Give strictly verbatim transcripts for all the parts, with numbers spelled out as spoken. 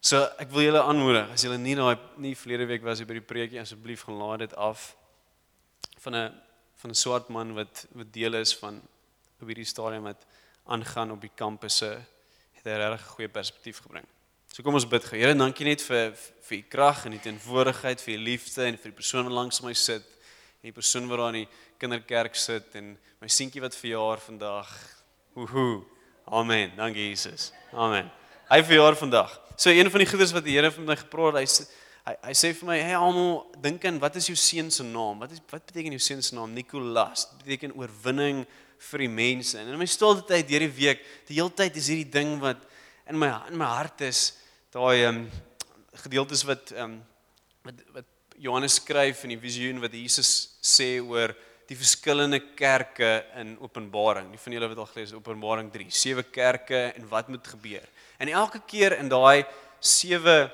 So ek wil julle aanmoedig, as julle nie daai nie verlede week was by die preekie, asseblief gaan laai dit af van 'n van 'n swart man wat wat deel is van op hierdie stadium wat aangaan op die kampusse, het 'n regtig goeie perspektief gebring. So kom ons bid gou. Here, dankie net vir vir u krag en die teenwoordigheid, vir u liefde en vir die persoon wat langs my sit, en die persoon wat daar in die kinderkerk sit en my seentjie wat verjaar vandag. Woehoe. Amen. Dankie Jesus. Amen. Hy verjaar vandag. So een van die goeders wat die Here vir my gepraat, hy sê hy, hy sê vir my, hey almal, dink aan wat is jou seun se naam? Wat is wat beteken jou seun se naam? Nicolas. Dit beteken oorwinning vir die mense. En in my stilte tyd deur die week, die hele tyd is hierdie ding wat in my in my hart is, daai um, gedeeltes wat um, wat wat Johannes skryf in die visioen wat Jesus sê oor die verskillende kerke in Openbaring. Die van julle wat al gelees het Openbaring drie, sewe kerke en wat moet gebeur. En elke keer in daai sewe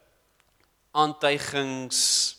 aantuigings,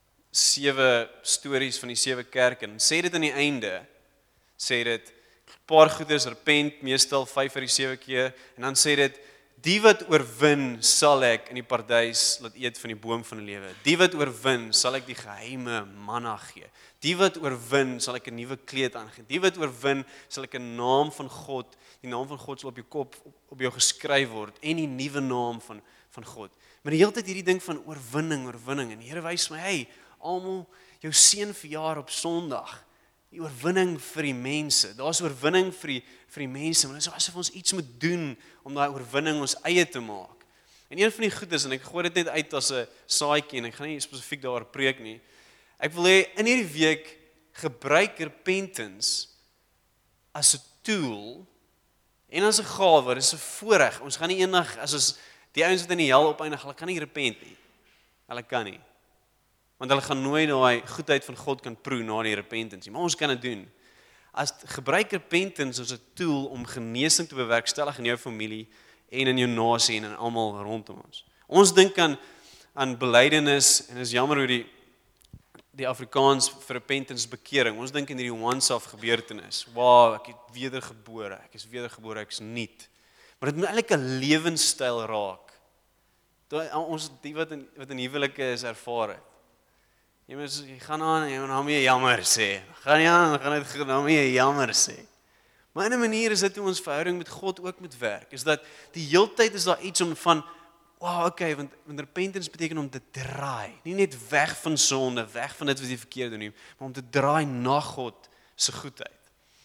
sewe stories van die sewe kerke, en sê dit aan die einde, sê dit paar goeders, repent, meestal vyf uit die sewe keer, en dan sê dit, die wat oorwin, sal ek in die parduis laat eet van die boom van die lewe. Die wat oorwin, sal ek die geheime manna gee. Die wat oorwin, sal ek 'n nuwe kleed aangee. Die wat oorwin, sal ek 'n naam van God, die naam van God sal op jou kop, op, op jou geskryf word, en die nuwe naam van, van God. Maar die hele tyd hierdie ding van oorwinning, oorwinning, en die Here wys my, hey, almal, jou seun verjaar op Sondag, die oorwinning vir die mense, daar is oorwinning vir die, vir die mense, maar dit is asof ons iets moet doen, om daai oorwinning ons eie te maak. En een van die goed is, en ek gooi dit net uit as 'n saadjie, en ek gaan nie spesifiek daaroor preek nie, ek wil hê, in hierdie week, gebruik repentance, as 'n tool, en as 'n gawe, dis 'n voorreg, ons gaan nie eendag, as ons, die ouens wat in die hel opeindig, hulle kan nie repent nie, hulle kan nie, want hulle gaan nooit daai goedheid van God kan proe na die repentance, maar ons kan dit doen. As gebruik repentance as 'n tool om genesing te bewerkstellig in jou familie en in jou nasie en in almal rondom ons. Ons dink aan aan belydenis en is jammer hoe die die Afrikaans vir repentance bekering. Ons dink in hierdie once-off gebeurtenis. Wow, ek het wedergebore, ek is wedergebore, ek is nuut. Maar dit moet eintlik 'n lewenstyl raak. Daai ons die wat in wat in huwelike is ervaar het. Jy moet jy gaan aan en jy gaan nie jammer sê. Gaan nie aan, gaan dit gaan nie jammer sê. Maar in 'n manier is dit hoe ons verhouding met God ook moet werk. Is dat die heeltyd is daar iets om van wow, okay, want, want repentance beteken om te draai. Nie net weg van sonde, weg van dit wat jy verkeerd doen nie, maar om te draai na God se goedheid.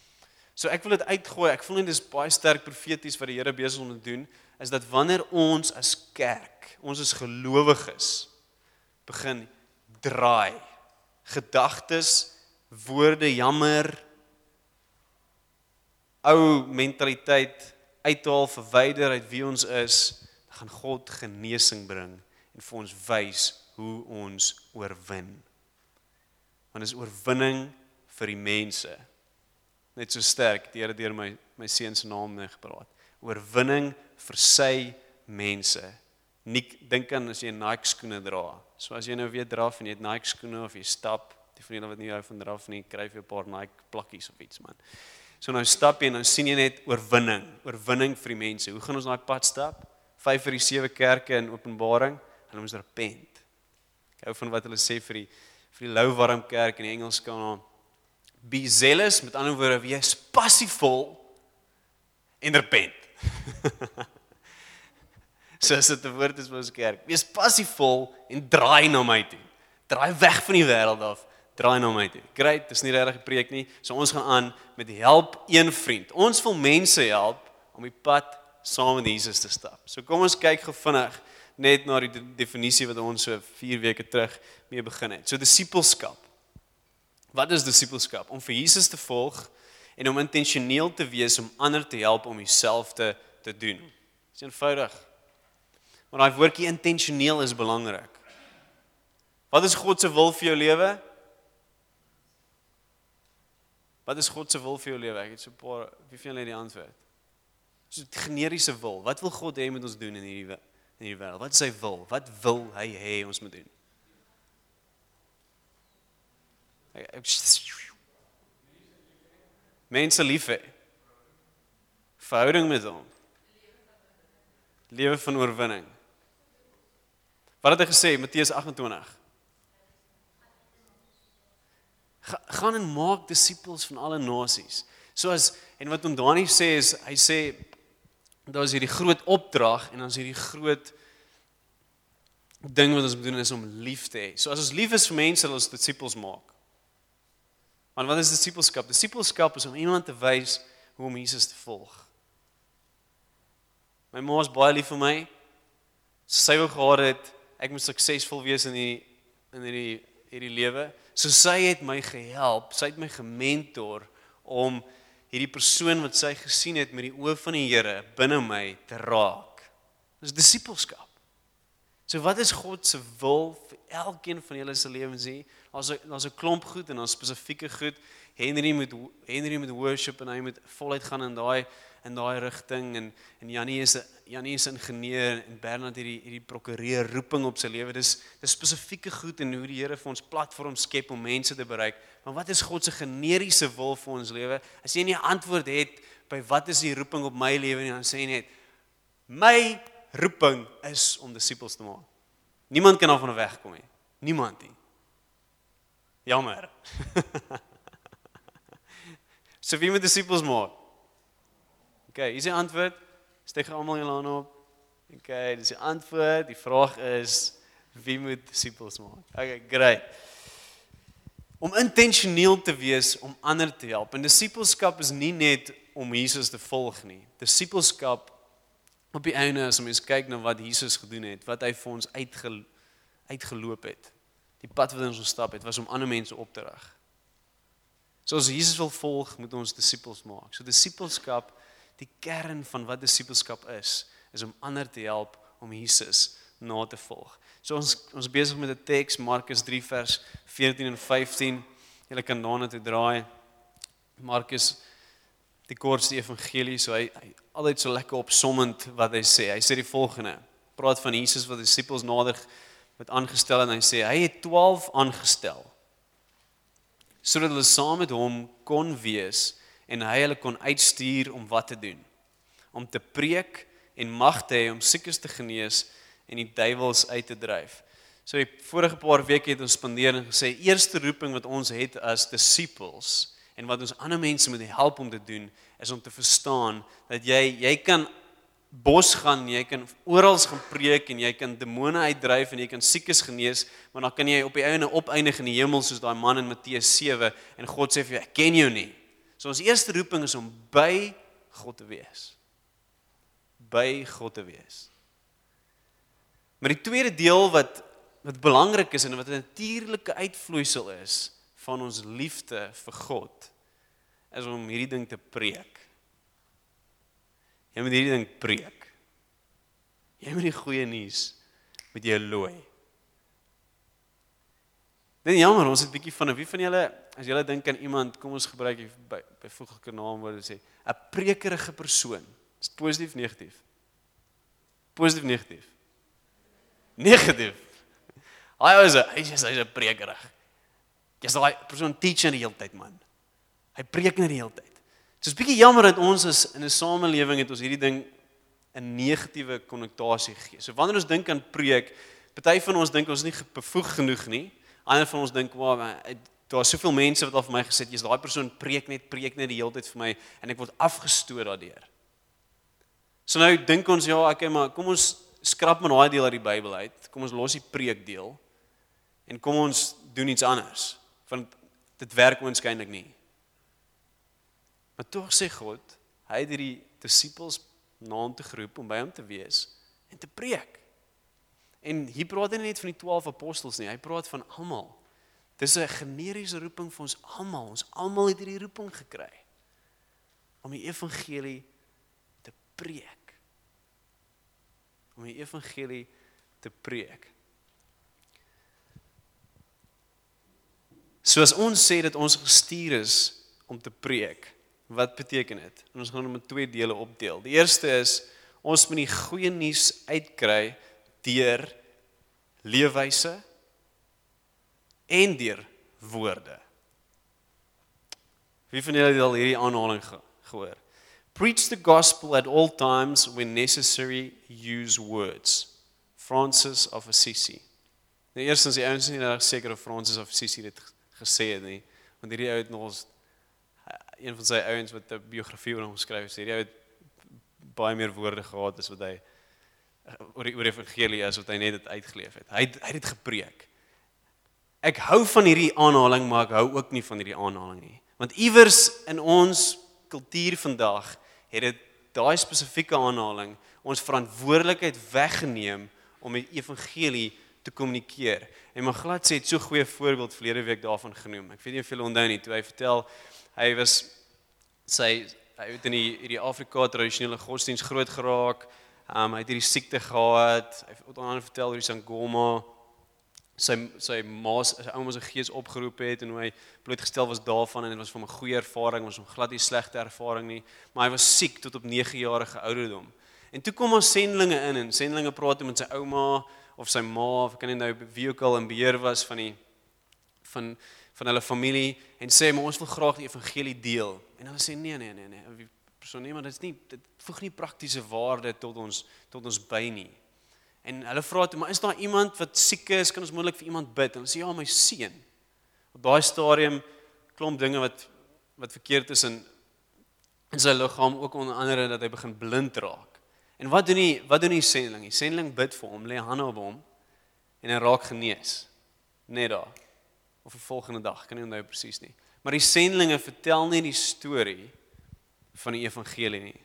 So ek wil dit uitgooi. Ek voel net dis baie sterk profeties wat die Here besig is om te doen, is dat wanneer ons as kerk, ons as gelowiges begin draai, gedagtes, woorde, jammer, ou mentaliteit uithaal, verwyder uit wie ons is, dan gaan God genesing bring en vir ons wys hoe ons oorwin. Want dis oorwinning vir die mense. Net so sterk, die Here deur my my seun se naam mee gepraat. Oorwinning vir sy mense. Nie dink aan as jy Nike skoene dra. So as jy nou weer draf en jy het Nike skoene of jy stap, die van julle wat nie hou van draf nie, kry jy 'n paar Nike plakkies of iets man. So nou stap jy en nou sien jy net oorwinning, oorwinning vir die mense. Hoe gaan ons daai pad stap? Vyf vir die sewe kerke in Openbaring, hulle moes repent. Ek hou van wat hulle sê vir die vir die louwarm kerk in die Engels kan be zealous, met ander woorde, wees passievol en repent. So as dit 'n woord is vir ons kerk. Wees passievol en draai na my toe. Draai weg van die wêreld af, draai na my toe. Great, dis nie regtig 'n preek nie. So ons gaan aan met help een vriend. Ons wil mense help om die pad saam met Jesus te stap. So kom ons kyk gou vinnig net na die definisie wat ons so vier weke terug mee begin het. So disippelskap. Wat is disippelskap? Om vir Jesus te volg en om intentioneel te wees om ander te help om dieselfde te doen. Dis eenvoudig. Maar daai woordjie intentioneel is belangrik. Wat is God se wil vir jou lewe? Wat is God se wil vir jou lewe? Ek het so 'n paar, wie van julle het die antwoord? So 'n generiese wil. Wat wil God hê moet ons doen in hierdie in hierdie wêreld? Wat is sy wil? Wat wil hy hê ons moet doen? Mense lief hê. Verhouding met hom. Lewe van oorwinning. Wat het hy gesê, Matteus agt en twintig? Ga, gaan en maak disippels van alle nasies. Soos, en wat Ondani sê is, hy sê, daar is hierdie groot opdrag, en dan is hierdie groot ding wat ons moet doen, is om lief te hê. So as ons lief is vir mense, sal ons disippels maak. Want wat is disippelskap? Disippelskap is om iemand te wys hoe om Jesus te volg. My ma is baie lief vir my. Sy wou gehad het, ek moet suksesvol wees in die in hierdie hierdie lewe. So sy het my gehelp, sy het my gementor om hierdie persoon wat sy gesien het met die oë van die Here binne my te raak. Dis disippelskap. So wat is God se wil vir elkeen van julle se lewens hier? Daar's 'n daar's 'n klomp goed en daar's spesifieke goed. Henry moet Henry moet worship en hy moet voluit gaan in daai in daai rigting en en Janie is 'n Janie is 'n ingenieur en Bernard hierdie hierdie prokureur roeping op sy lewe. Dis dis spesifieke goed en hoe die Here vir ons platform skep om mense te bereik. Maar wat is God se generiese wil vir ons lewe? As jy nie 'n antwoord het by wat is die roeping op my lewe nie, dan sê jy net my roeping is om disippels te maak. Niemand kan daarvan wegkom nie. Niemand nie. Jammer. So wie moet disippels maak? Okay, hier is die antwoord. Steek almal julle hande op. Okay, dis die antwoord. Die vraag is wie moet disippels maak? Okay, great. Om intentioneel te wees om ander te help. En disippelskap is nie net om Jesus te volg nie. Disippelskap op die einde as ons kyk na wat Jesus gedoen het, wat hy vir ons uitgel, uitgeloop het. Die pad wat ons gestap het, was om ander mense op te rig. So as Jesus wil volg, moet ons disippels maak. So disippelskap, die kern van wat disippelskap is, is om ander te help om Jesus na te volg. So ons ons besig met 'n teks, Markus drie vers veertien en vyftien. Julle kan daarna toe draai. Markus, die kortste evangelie, so hy, hy altyd so lekker opsommend wat hy sê. Hy sê die volgende. Praat van Jesus wat disippels nader met aangestel en hy sê hy het twaalf aangestel sodat hulle saam met hom kon wees en hy hulle kon uitstuur om wat te doen, om te preek en mag te hê om siekes te genees en die duiwels uit te dryf. So die vorige paar weke het ons spandeer en gesê eerste roeping wat ons het as disippels en wat ons ander mense moet help om te doen is om te verstaan dat jy jy kan bos gaan, jy kan oral gaan preek en jy kan demone uitdryf en jy kan siekes genees, maar dan kan jy op die einde opeindig in die hemel soos daai man in Matteus sewe en God sê vir jou, ek ken jou nie. So ons eerste roeping is om by God te wees. By God te wees. Maar die tweede deel wat wat belangrik is en wat 'n natuurlike uitvloeisel is van ons liefde vir God, is om hierdie ding te preek. Jy moet hierdie ding preek. Jy moet die goeie nuus met jou looi. Dit is jammer, ons het 'n bietjie van, wie van julle, as julle dink aan iemand, kom ons gebruik die by, byvoeglike naam wat sê, 'n prekerige persoon. Is dit positief, negatief? Positief, negatief? Negatief. Hy is 'n hy's hy's 'n prekerig. Jy's daai persoon teaching die hele tyd, man. Hy preek net die hele tyd. So 'n bietjie jammer dat ons is in 'n samelewing het ons hierdie ding 'n negatiewe konnotasie gegee. So wanneer ons dink aan preek, party van ons dink ons is nie bevoeg genoeg nie. Ander van ons dink, "Wow, daar is soveel mense wat al vir my gesê het, jy's daai persoon preek net, preek net die hele tyd vir my en ek word afgestoot daardeur." So nou dink ons, ja, okay, maar kom ons skrap maar daai deel uit die Bybel uit. Kom ons los die preekdeel en kom ons doen iets anders, want dit werk oënskynlik nie. Maar tog sê God, hy het hierdie disippels na hom te geroep om by hom te wees en te preek. En hier praat hy nie net van die twaalf apostels nie, hy praat van almal. Dis 'n generiese roeping vir ons almal. Ons almal het hierdie roeping gekry om die evangelie te preek. Om die evangelie te preek. So as ons sê dat ons gestuur is om te preek, wat beteken dit? En ons gaan hom in twee dele opdeel. Die eerste is, ons moet die goeie nuus uitkry deur leefwyse en deur woorde. Wie van julle het al hierdie aanhaling ge- gehoor? Preach the gospel at all times when necessary, use words. Francis of Assisi. Nou eerstens die ouens is nie reg seker of Francis of Assisi dit gesê het nie, want hierdie ou het nog ons een van sy ouens wat 'n biografie oor hom geskryf het, hierdie ou het baie meer woorde gehad as wat hy oor die oor die evangelie as wat hy net dit uitgeleef het. Hy het, hy het dit gepreek. Ek hou van hierdie aanhaling, maar ek hou ook nie van hierdie aanhaling nie. Want iewers in ons kultuur vandag het dit daai spesifieke aanhaling ons verantwoordelikheid weggeneem om die evangelie te kommunikeer. En Maglat sê het so 'n goeie voorbeeld verlede week daarvan genoem. Ek weet nie of julle onthou nie, toe hy vertel hy was sy hy het in die hierdie Afrika tradisionele godsdienst groot geraak. Um, hy het hierdie siekte gehad. Hy het onder andere vertel oor die Sangoma. Sy sy ma sy ouma se gees opgeroep het en hoe hy blootgestel was daarvan en dit was vir hom 'n goeie ervaring, was hom glad nie slegte ervaring nie, maar hy was siek tot op nege jarige ouderdom. En toe kom ons sendlinge in en sendlinge praat met sy ouma of sy ma of ek kan nie nou wie ook al in beheer was van die van van hulle familie en sê maar ons wil graag die evangelie deel. En hulle sê nee nee nee nee, persoon nee maar dit is nie dit voeg nie praktiese waarde tot ons tot ons by nie. En hulle vra toe, maar is daar iemand wat siek is, kan ons moontlik vir iemand bid? En hulle sê ja, my seun. Op daai stadium klomp dinge wat wat verkeerd is in in sy liggaam, ook onder andere dat hy begin blind raak. En wat doen die wat doen die sendling? Die sendling bid vir hom, lê hande op hom en hy raak genees. Net daar. Of die volgende dag, kan nie onthou presies nie. Maar die sendlinge vertel nie die storie van die evangelie nie.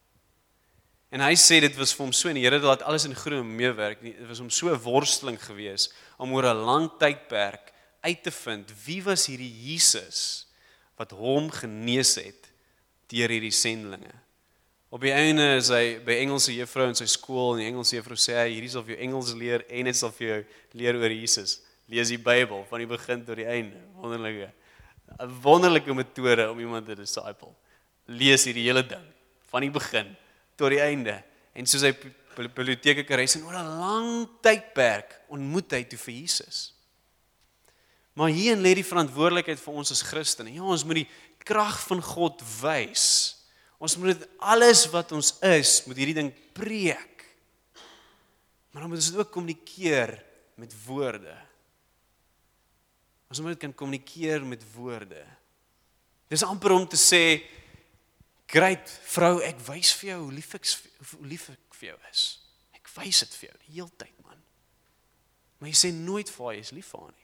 En hy sê dit was vir hom so, en die Here laat alles in goeie meewerk. Dit was hom so 'n worsteling gewees om oor 'n lang tydperk uit te vind wie was hierdie Jesus wat hom genees het deur hierdie sendlinge. Op die einde is hy by Engelse juffrou in sy skool en die Engelse juffrou sê hy hierdie sal vir jou Engels leer en dit sal vir jou leer oor Jesus. Lees die Bybel van die begin tot die einde. Wonderlike 'n wonderlike metode om iemand te disciple. Lees hierdie hele ding van die begin tot die einde. En soos hy biblioteke kan reis en oor 'n lang tydperk ontmoet hy toe vir Jesus. Maar hierin lê die verantwoordelikheid vir ons as Christene. Ja, ons moet die krag van God wys. Ons moet dit alles wat ons is, moet hierdie ding preek. Maar dan moet ons dit ook kommunikeer met woorde. Ons moet dit kan kommunikeer met woorde. Dis amper om te sê, great vrou, ek wys vir jou hoe lief ek hoe lief ek vir jou is. Ek wys dit vir jou die hele tyd, man. Maar jy sê nooit vir haar jy is lief vir haar nie.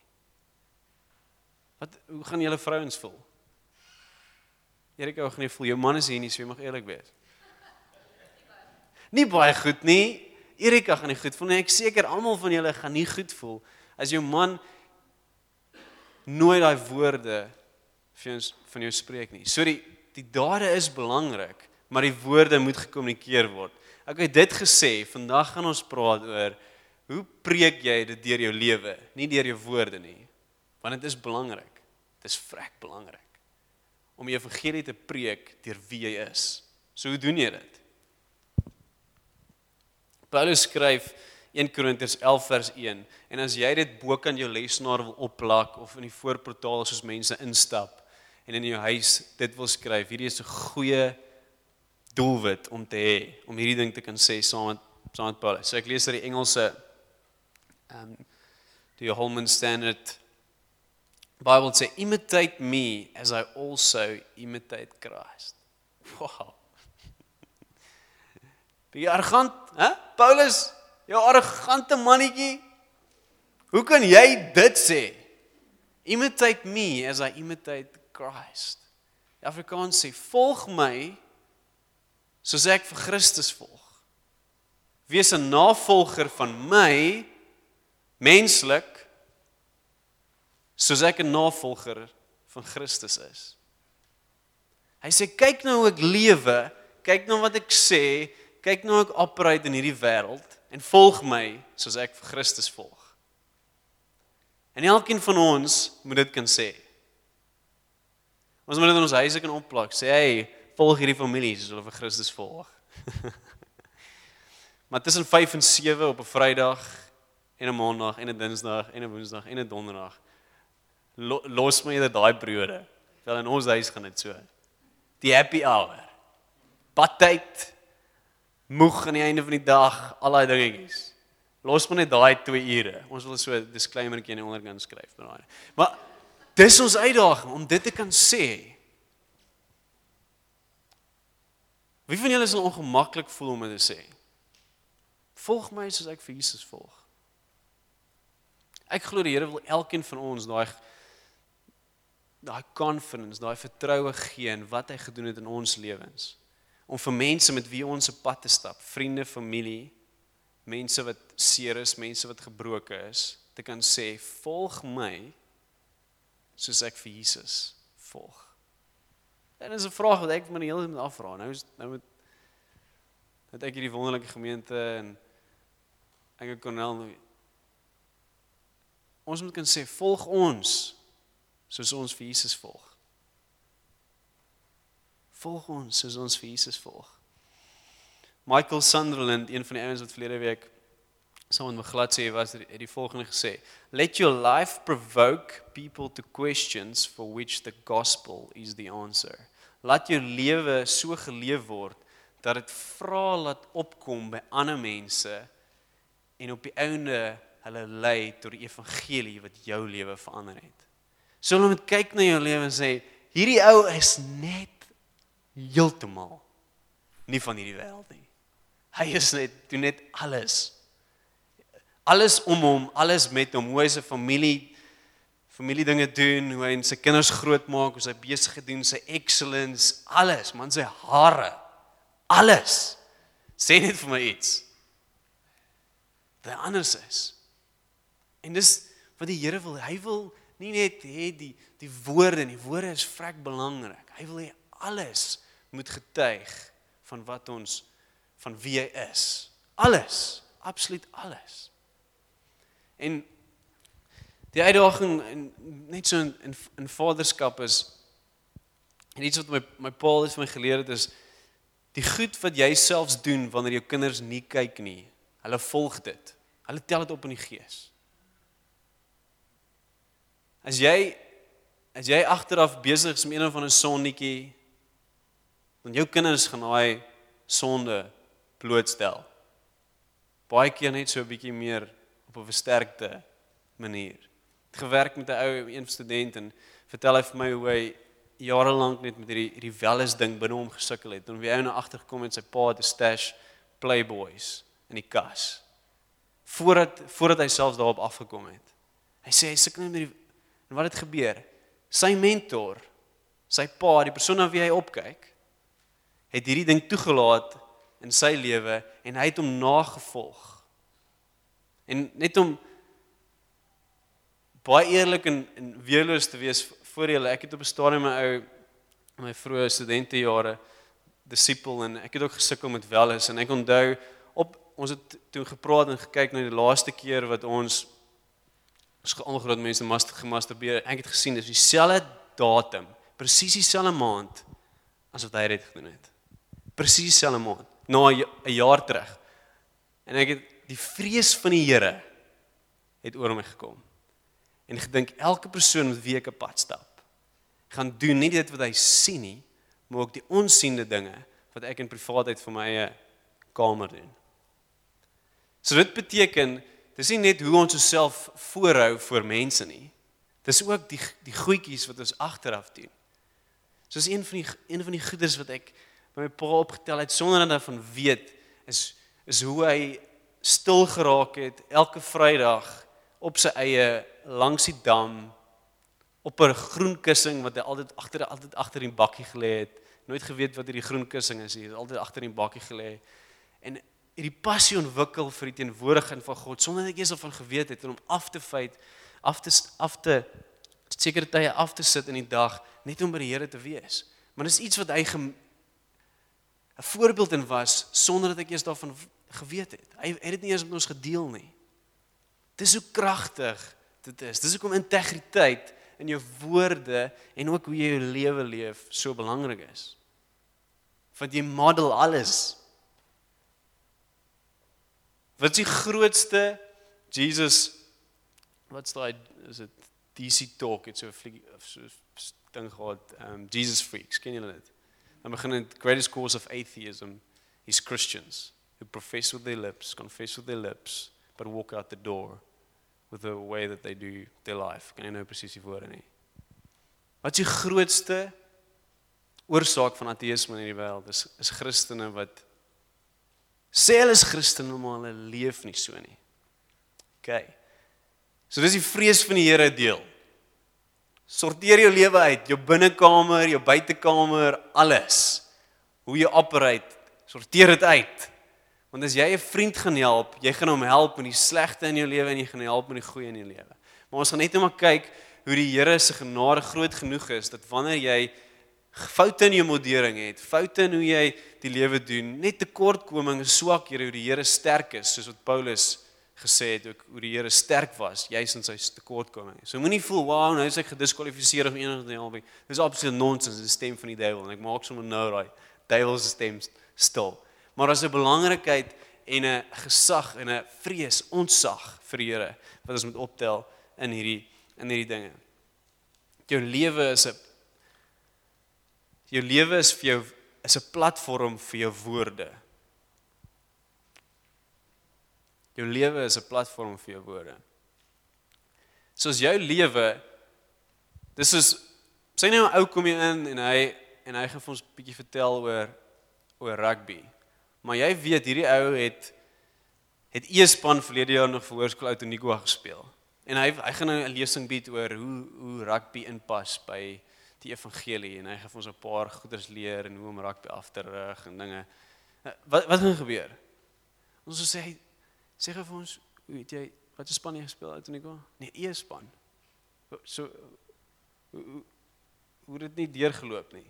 Wat hoe gaan julle vrouens voel? Erika, hoe gaan jy voel? Jou man is hier nie, so jy mag eerlik wees. Nie baie goed nie. Erika gaan nie goed voel nie. Ek seker almal van julle gaan nie goed voel as jou man nooit daai woorde vir ons van jou spreek nie. So die die dade is belangrik, maar die woorde moet gekommunikeer word. Ek het dit gesê, vandag gaan ons praat oor hoe preek jy dit deur jou lewe, nie deur jou woorde nie. Want dit is belangrik. Dit is vrek belangrik om die evangelie te preek deur wie jy is. So hoe doen jy dit? Paulus skryf eerste Korintiërs elf vers een, en as jy dit bo kan jou lesenaar wil opplak of in die voorportaal soos mense instap en in jou huis dit wil skryf, hierdie is 'n goeie doelwit om te hê, om hierdie ding te kan sê saam met saam met Paulus. So ek lees uit die Engelse um, die Holman Standard Bible sê, imitate me as I also imitate Christ. Wow. Die arrogant, hè? Paulus, jou arrogante mannetjie. Hoe kan jy dit sê? Imitate me as I imitate Christ. Die Afrikaans sê, volg my soos ek vir Christus volg. Wees 'n navolger van my, menslik, soos ek 'n navolger van Christus is. Hy sê, kyk nou hoe ek lewe, kyk nou wat ek sê, kyk nou hoe ek operate in hierdie wêreld, en volg my soos ek vir Christus volg. En elkeen van ons moet dit kan sê. Ons moet dit in ons huise kan opplak, sê, hey, volg hierdie familie soos hulle vir Christus volg. Maar tussen vyf en sewe op 'n Vrydag, en 'n Maandag, en 'n Dinsdag, en 'n Woensdag, en 'n Donderdag, los my dit daai periode. Wel in ons huis gaan dit so. Die happy hour. Badtyd, moeg aan die einde van die dag, al daai dingetjies. los maar net daai twee ure. Ons wil so 'n disclaimer in die onderkant skryf. Maar dis ons uitdaging om dit te kan sê. Wie van julle sal ongemaklik voel om dit te sê? Volg my soos ek vir Jesus volg. Ek glo die Here wil elkeen van ons daai daai confidence, daai vertroue gee in wat hy gedoen het in ons lewens. Om vir mense met wie ons 'n pad te stap, vriende, familie, mense wat seer is, mense wat gebroken is, te kan sê, volg my soos ek vir Jesus volg. En dit is 'n vraag wat ek my die hele tyd moet afvra. Nou is nou met het ek hierdie wonderlike gemeente en ek en Cornel, ons moet kan sê, volg ons soos ons vir Jesus volg. Volg ons soos ons vir Jesus volg. Michael Sunderland, een van die ouens wat verlede week saam met my glad sê was, het die volgende gesê: Let your life provoke people to questions for which the gospel is the answer. Laat jou lewe so geleef word dat dit vrae laat opkom by ander mense en op die einde hulle lei tot die evangelie wat jou lewe verander het. So hulle moet kyk na jou lewe en sê, hierdie ou is net heeltemal nie van hierdie wêreld nie. Hy is net, doen net alles. Alles om hom, alles met hom, hoe hy sy familie, familie dinge doen, hoe hy sy kinders groot maak, hoe sy besig doen, sy excellence, alles, man, sy hare, alles. Sê net vir my iets. Dat hy anders is. En dis wat die Here wil, hy wil nie net hê die, die woorde, en die woorde is vrek belangrik, hy wil hê alles moet getuig van wat ons, van wie hy is. Alles, absoluut alles. En die uitdaging net so in, in, in vaderskap is, en iets wat my, my pa het vir my geleer het is, die goed wat jy selfs doen wanneer jou kinders nie kyk nie, hulle volg dit. Hulle tel dit op in die gees. As jy, as jy agteraf besig is met een van 'n sondetjie, dan jou kinders gaan daai sonde blootstel. Baie keer net so 'n bietjie meer op 'n versterkte manier. Het gewerk met 'n ou, een student, en vertel hy vir my hoe hy jarelank net met hierdie hierdie welles ding binne hom gesukkel het. En wie hy nou agtergekom het, sy pa het 'n stash Playboys in die kas. Voordat voordat hy selfs daarop afgekom het. Hy sê hy sukkel net met die, en wat het gebeur? Sy mentor, sy pa, die persoon na wie hy opkyk, het hierdie ding toegelaat in sy lewe en hy het hom nagevolg. En net om baie eerlik en, en weerloos te wees voor julle, ek het op 'n stadium my ou, my vroeë studentejare, disipel, en ek het ook gesukkel met welles, en ek onthou, op, ons het toen gepraat en gekyk na die laaste keer wat ons, ons ongroot mense gemasturbeer, ek het gesien, dis dieselfde datum, presies dieselfde maand, as wat hy dit gedoen het. Presies dieselfde maand, na 'n jaar terug. En ek het, die vrees van die Here, het oor my gekom. En gedink, elke persoon met wie ek 'n pad stap, gaan doen nie dit wat hy sien nie, maar ook die onsiende dinge, wat ek in privaatheid vir my eie kamer doen. So dit beteken, dis nie net hoe ons osself voorhou voor mense nie, dis ook die, die goedjies wat ons agteraf doen. Soos een van die, een van die goeders wat ek by my pa opgetel het, sonder dat hy van weet, is, is hoe hy stil geraak het, elke Vrydag, op sy eie, langs die dam, op 'n groen kussing, wat hy altyd agter, altyd agter die bakkie gelê het, nooit geweet wat die groen kussing is, hy het altyd agter die bakkie gelê, en die passie ontwikkel vir die teenwoordigheid van God, sonder dat ek eers daarvan geweet het, en om af te feit, af te, af te, sekere tye af te sit in die dag, net om by die Here te wees. Maar dis iets wat hy gem, 'n voorbeeld in was, sonder dat ek eers daarvan geweet het. Hy het dit nie eens met ons gedeel nie. Dis hoe kragtig dit is. Dis hoekom integriteit in jou woorde en ook hoe jy jou lewe leef so belangrik is. Want jy model alles. Wat is die grootste Jesus, wat's daai, is dit D C Talk, het so 'n fliek of so 'n ding gehad, um, Jesus Freaks, ken julle dit? Dan begin het, greatest cause of atheism is Christians who profess with their lips, confess with their lips, but walk out the door with the way that they do their life. Kan jy nou presies die woorde nie. Wat is die grootste oorsaak van ateïsme in hierdie wêreld? Is, is Christene wat sê hulle is Christene, maar hulle leef nie so nie. OK. So dis die vrees van die Here deel. Sorteer jou lewe uit, jou binnekamer, jou buitekamer, alles. Hoe jy operate, sorteer dit uit. Want as jy 'n vriend gaan help, jy gaan hom help met die slegte in jou lewe en jy gaan help met die goeie in jou lewe. Maar ons gaan net net maar kyk hoe die Here se genade groot genoeg is dat wanneer jy foute in jou modering het, foute in hoe jy die lewe doen, net tekortkominge, swakhede, hoe die Here sterk is, soos wat Paulus gesê het ook hoe die Here sterk was, juis in sy tekortkominge. So moenie voel, wow, nou is ek gediskwalifiseer of enige ding albei. Dis absoluut nonsens, dis die stem van die duiwel en ek maak sommer nou daai duiwel se stem stil. Maar as 'n belangrikheid en 'n gesag en 'n vrees, ontsag vir die Here wat ons moet optel in hierdie in hierdie dinge. Jou lewe is 'n jou lewe is vir jou is 'n platform vir jou woorde. Jou lewe is 'n platform vir jou woorde. Soos jou lewe, dis is sy nou 'n ou kom hier in en hy en hy gaan vir ons 'n bietjie vertel oor oor rugby. Maar jy weet hierdie ou het het E-span verlede jaar nog vir Hoërskool Oud-Oniqua gespeel. En hy hy gaan nou 'n lesing bied oor hoe hoe rugby inpas by die evangelie en hy gaan vir ons 'n paar goeders leer en hoe om rugby af te rig en dinge. Wat wat gaan gebeur? Ons sê hy sê vir ons, weet jy, wat 'n span jy gespeel Oud-Oniqua? Nee, E-span. So hoe hoe dit nie deurgeloop nie.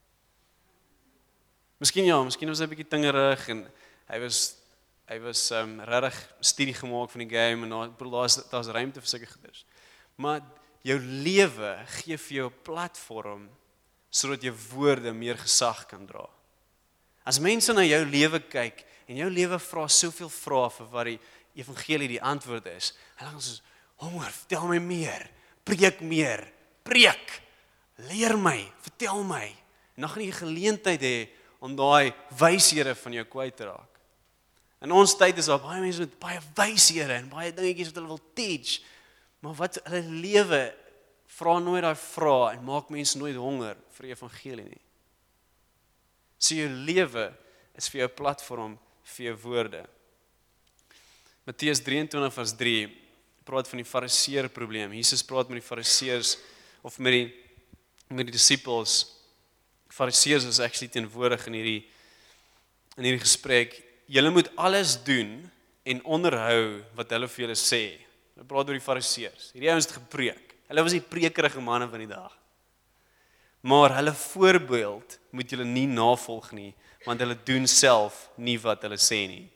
Miskien ja, miskien was hy 'n bietjie tingerig en hy was hy was um, regtig studie gemaak van die game en daar bedoel daar's daar's ruimte vir sulke goeders. Maar jou lewe gee vir jou 'n platform sodat jou woorde meer gesag kan dra. As mense na jou lewe kyk en jou lewe vra soveel vrae vir wat die evangelie die antwoord is, hulle gaan soos honger, vertel my meer, preek meer, preek, leer my, vertel my. En dan gaan jy geleentheid hê om daai wyshede van jou kwyt te raak. In ons tyd is daar baie mense met baie wyshede en baie dingetjies wat hulle wil teach, maar wat hulle lewe vra nooit daai vrae en maak mense nooit honger vir die evangelie nie. So jou lewe is vir jou platform vir jou woorde. Matteus drieëntwintig vers drie praat van die fariseer probleem. Jesus praat met die fariseërs of met die met die disippels. Fariseërs is actually teenwoordig in hierdie in hierdie gesprek. Julle moet alles doen en onderhou wat hulle vir julle sê. Hulle praat oor die fariseërs. Hierdie ouens het gepreek. Hulle was die prekerige manne van die dag. Maar hulle voorbeeld moet julle nie navolg nie, want hulle doen self nie wat hulle sê nie.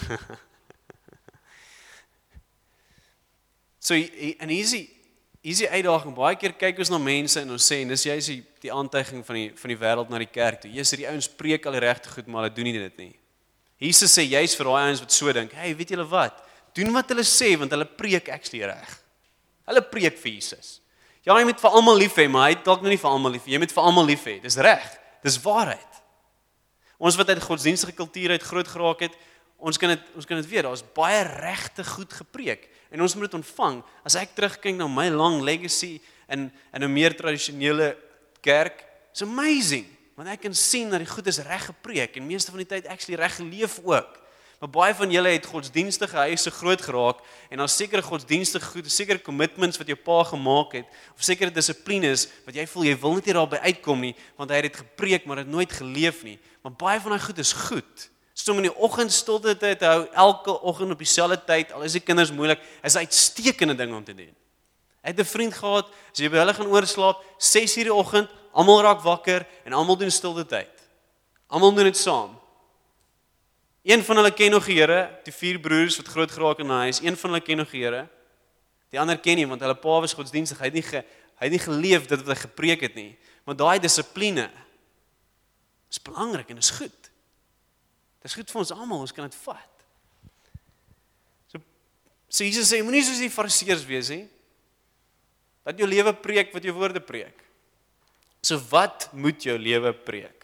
So en hier's Hier is die uitdaging, baie keer kyk ons na mense en ons sê, en dis juist die, die aantuiging van die, van die wêreld na die kerk toe. Jesus, die ouens preek al die regte goed, maar hulle doen nie dit nie. Jesus sê juist vir daai ouens wat so dink, hey, weet julle wat? Doen wat hulle sê, want hulle preek actually reg. Hulle preek vir Jesus. Ja, jy moet vir almal lief hê, maar hy het dalk nou nie vir almal lief hê. Jy moet vir almal lief hê. Dis reg. Dis waarheid. Ons wat uit godsdienstige kultuur uit groot geraak het, ons kan dit ons kan dit weet, daar's baie regte goed gepreek. En ons moet dit ontvang. As ek terugkyk na my lang legacy in in 'n meer tradisionele kerk, it's amazing. Want ek kan sien dat die goed is reg gepreek en meeste van die tyd actually reg geleef ook. Maar baie van julle het godsdienstige huise groot geraak en daar's sekere godsdienstige goed, sekere commitments wat jou pa gemaak het of sekere dissiplines wat jy voel jy wil net nie daarby uitkom nie, want hy het dit gepreek maar het nooit geleef nie. Maar baie van daai goed is goed. So om in die oggend stilte te hou, elke oggend op dieselfde tyd, al is die kinders moeilik, is 'n uitstekende ding om te doen. Ek het 'n vriend gehad, as jy by hulle gaan oorslaap, ses uur die oggend, almal raak wakker en almal doen stilte tyd. Almal doen dit saam. Een van hulle ken nog die Here, die vier broers wat groot geraak in 'n huis, een van hulle ken nog die Here. Die ander ken nie want hulle pa was godsdienstig, hy het nie ge, hy het nie geleef dit wat hy gepreek het nie. Maar daai dissipline is belangrik en is goed. Dit is goed vir ons almal, ons kan dit vat. So, so Jesus sê, moenie soos die fariseërs wees nie. Dat jou lewe preek wat jou woorde preek. So wat moet jou lewe preek?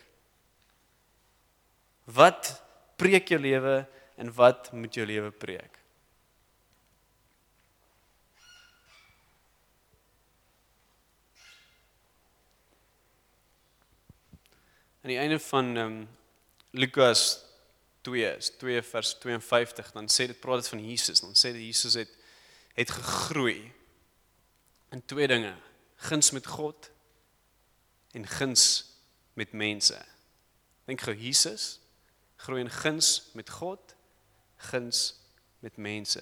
Wat preek jou lewe en wat moet jou lewe preek? aan die einde van um, Lukas twee, twee vers tweeënvyftig, dan sê dit praat dit van Jesus, dan sê dit Jesus het het gegroei in twee dinge, guns met God en guns met mense. Dink gou, Jesus groei in guns met God, guns met mense.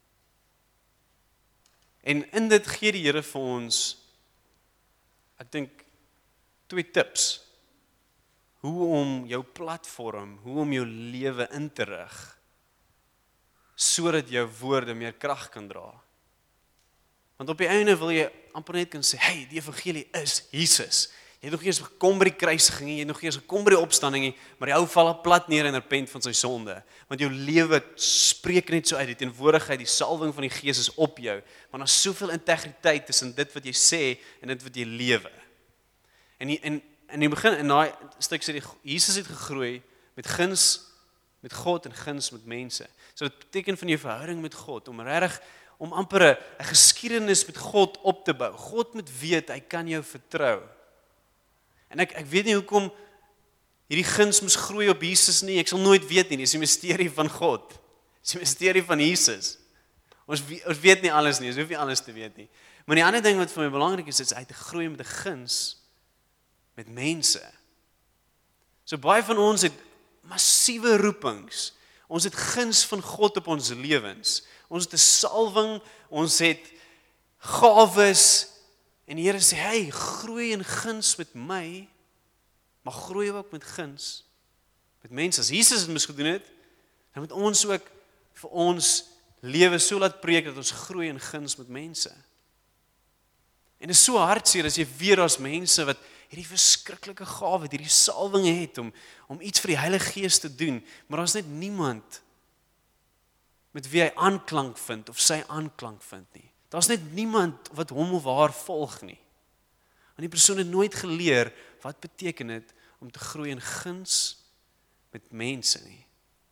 En in dit gee die Here vir ons, ek dink, twee tips. Hoe om jou platform, hoe om jou lewe in te rig, sodat jou woorde meer krag kan dra. Want op die einde wil jy amper net kan sê, hey, die evangelie is Jesus. Jy het nog eers gekom by die kruisiging, jy het nog eers gekom by die opstanding, maar jy hou val op plat neer en repent van sy sonde. Want jou lewe spreek net so uit, die teenwoordigheid, die salwing van die Gees is op jou. Maar daar's soveel integriteit tussen dit wat jy sê en dit wat jy lewe. En die, en in die begin, in daai stuk sê die, Jesus het gegroei met guns met God en guns met mense. So dit beteken van jou verhouding met God, om regtig, om amper 'n geskiedenis met God op te bou. God moet weet, hy kan jou vertrou. En ek, ek weet nie hoekom hierdie guns moes groei op Jesus nie, ek sal nooit weet nie, dis die misterie van God, dis die misterie van Jesus. Ons, ons weet nie alles nie, ons hoef nie alles te weet nie. Maar die ander ding wat vir my belangrik is, is uit te groei met 'n guns met mense. So baie van ons het massiewe roepings, ons het guns van God op ons lewens, ons het 'n salwing, ons het gawes, en die Here sê, hey, groei in guns met my, maar groei ook met guns met mense. As Jesus het mis gedoen het, dan moet ons ook vir ons lewe so laat preek dat ons groei in guns met mense. En dit is so hartseer as jy weet daar's mense wat hierdie verskriklike gawe, hierdie salwinge het om om iets vir die Heilige Gees te doen, maar daar's net niemand met wie hy aanklank vind of sy aanklank vind nie. Daar's net niemand wat hom of haar volg nie. Want die persoon het nooit geleer wat beteken dit om te groei in guns met mense nie.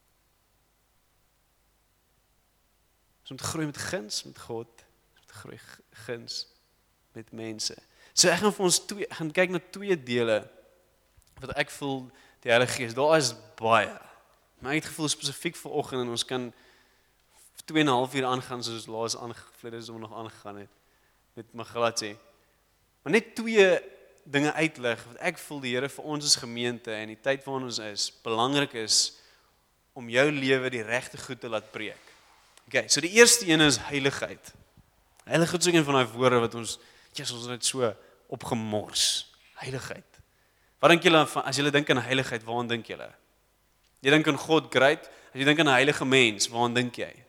So om te groei met guns met God, om te groei guns met mense. So ek gaan vir ons twee, gaan kyk na twee dele wat ek voel die Heilige Gees, daar is baie. Maar ek het gevoel spesifiek vir oggend en ons kan twee en 'n half uur aangaan soos laas aangevlede is om nog aangegaan het met Magalatse. Maar net twee dinge uitlig wat ek voel die Here vir ons as gemeente en die tyd waarin ons is, belangrik is om jou lewe die regte goed te laat preek. Okay, so die eerste een is heiligheid. Heiligheid is een van daai woorde wat ons, Jesus, ons het so opgemors. Heiligheid. Wat dink julle van, as julle dink aan heiligheid, waaraan dink julle? Jy dink aan God, great. As jy dink aan 'n heilige mens, waaraan dink jy?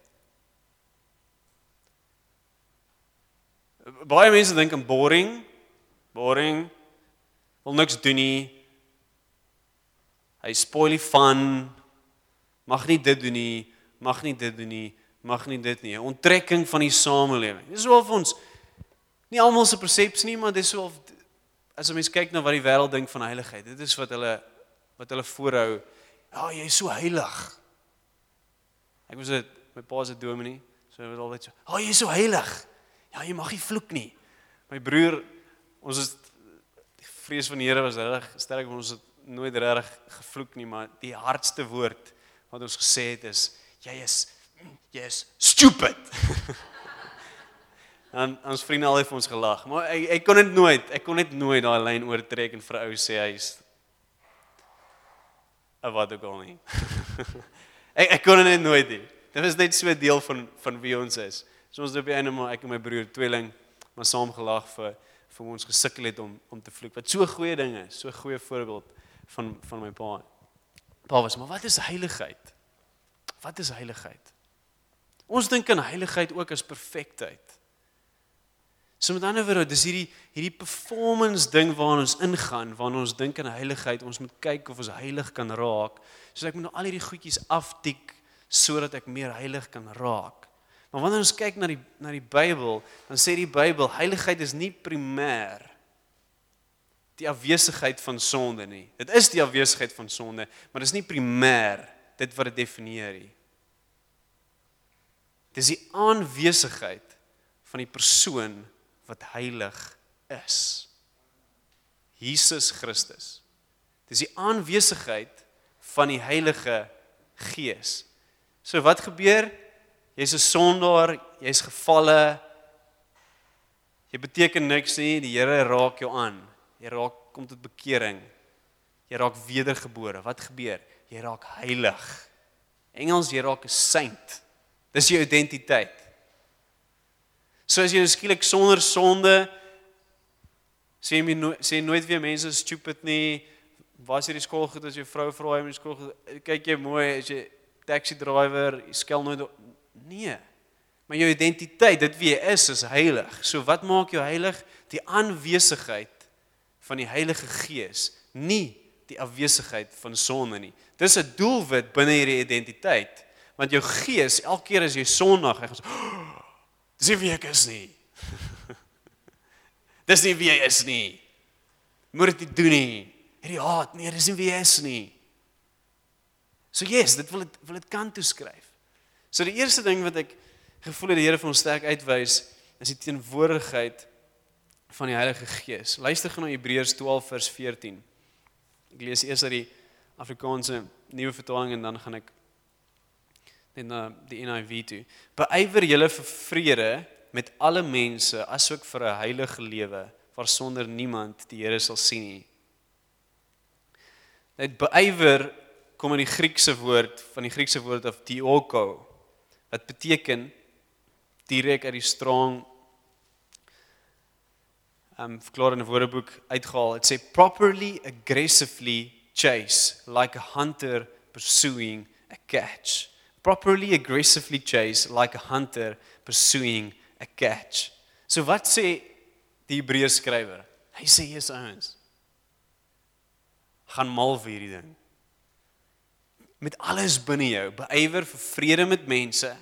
Baie mense dink aan boring, boring, wil niks doen nie, hy spoil die fun, mag nie dit doen nie, mag nie dit doen nie, mag nie dit nie, onttrekking van die samelewing. Dis so of ons, nie almal se persepsie nie, maar dis so of, as 'n mens kyk na wat die wêreld dink van heiligheid, dit is wat hulle, wat hulle voorhou, ja, jy is so heilig. Ek was het, my pa is 'n dominee, so hy was altyd so, oh, jy is so heilig. Ja, jy mag nie vloek nie. My broer, ons is, die vrees van die Here was reg sterk, want ons het nooit reg gevloek nie, maar die hardste woord wat ons gesê het is, jy is, jy is stupid. En ons vriende al het vir ons gelag, maar ek, ek kon dit nooit, ek kon net nooit daai lyn oortrek en vir 'n ou sê hy's 'n wat ook al nie. ek, ek kon dit net nooit nie. Dit was net so 'n deel van, van wie ons is. So ons het op die einde maar ek en my broer, tweeling, maar saam gelag vir, vir ons gesukkel het om, om te vloek. Wat so 'n goeie ding is, so 'n goeie voorbeeld van, van my pa. Pa was, maar wat is heiligheid? Wat is heiligheid? Ons dink aan heiligheid ook as perfektheid. So met ander woorde, dis hierdie, hierdie performance ding waarin ons ingaan, waarin ons dink aan heiligheid, ons moet kyk of ons heilig kan raak. So ek moet nou al hierdie goedjies aftik, sodat ek meer heilig kan raak. Maar wanneer ons kyk na die, na die Bybel, dan sê die Bybel, heiligheid is nie primêr die afwesigheid van sonde nie. Dit is die afwesigheid van sonde, maar dit is nie primêr dit wat dit definieer nie. Dit is die aanwesigheid van die persoon wat heilig is. Jesus Christus. Dis die aanwesigheid van die Heilige Gees. So wat gebeur? Jy's 'n sondaar, jy's gevalle. Jy beteken niks nie, die Here raak jou aan. Jy raak kom tot bekering. Jy raak wedergebore. Wat gebeur? Jy raak heilig. Engels, jy raak 'n saint. Dis jou identiteit. So as jy skielik sonder sonde sê jy no, sê nooit weer mense is stupid nie. Was jy die skoolgoed as jou vrou vra jy met die skoolgoed, kyk jy mooi as jy taxi driver, jy skel nooit op. Nee. Maar jou identiteit, dit wie jy is, is heilig. So wat maak jou heilig? Die aanwesigheid van die Heilige Gees, nie die afwesigheid van sonde nie. Dis 'n doelwit binne hierdie identiteit, want jou gees elke keer as jy sondig, hy gaan so, oh, dis nie wie ek is nie. Dis nie wie jy is nie. Moet dit nie doen nie. Hierdie haat, nee, dis nie wie jy is nie. So yes, dit wil dit wil dit kan toeskryf. So die eerste ding wat ek gevoel het die Here vir ons sterk uitwys, is die teenwoordigheid van die Heilige Gees. Luister gou na Hebreërs twaalf vers veertien. Ek lees eers uit die Afrikaanse nuwe vertaling en dan gaan ek net na die N I V toe. Beywer julle vir vrede met alle mense, asook vir 'n heilige lewe, waarsonder niemand die Here sal sien nie. Dit beywer kom in die Griekse woord, van die Griekse woord of dioko, wat beteken direk uit die Strong um, verklaar in 'n woordeboek uitgehaal. It sê properly, aggressively chase, like a hunter pursuing a catch. Properly, aggressively chase, like a hunter pursuing a catch. So wat sê die Hebreërs skrywer? Hy sê, yes ouens, gaan mal vir hierdie ding. Met alles binne jou, beywer vir vrede met mense.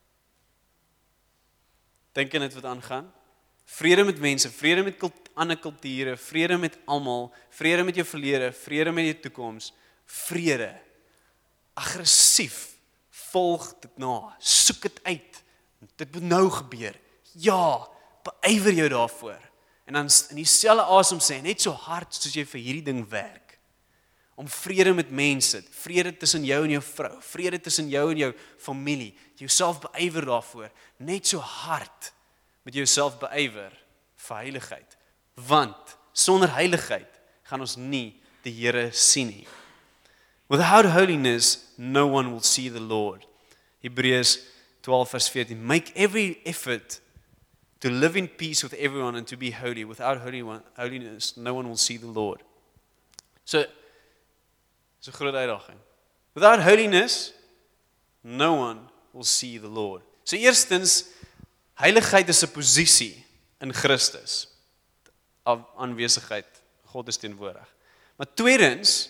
Dink jy net wat aangaan? Vrede met mense, vrede met kult, ander kulture, vrede met almal, vrede met jou verlede, vrede met jou toekoms, vrede. Aggressief, volg dit na, soek dit uit. Dit moet nou gebeur. Ja, beywer jou daarvoor. En dan in dieselfde asem sê, net so hard soos jy vir hierdie ding werk. Om vrede met mense, vrede tussen jou en jou vrou, vrede tussen jou en jou familie, jouself beywer daarvoor, net so hard met jouself beywer vir heiligheid. Want sonder heiligheid gaan ons nie die Here sien nie. Without holiness, no one will see the Lord. Hebreërs twaalf vers veertien. Make every effort to live in peace with everyone and to be holy. Without holiness, no one will see the Lord. So, dis 'n groot uitdaging. Without holiness, no one will see the Lord. So eerstens, heiligheid is 'n posisie in Christus. Aanwesigheid, God is teenwoordig. Maar tweedens,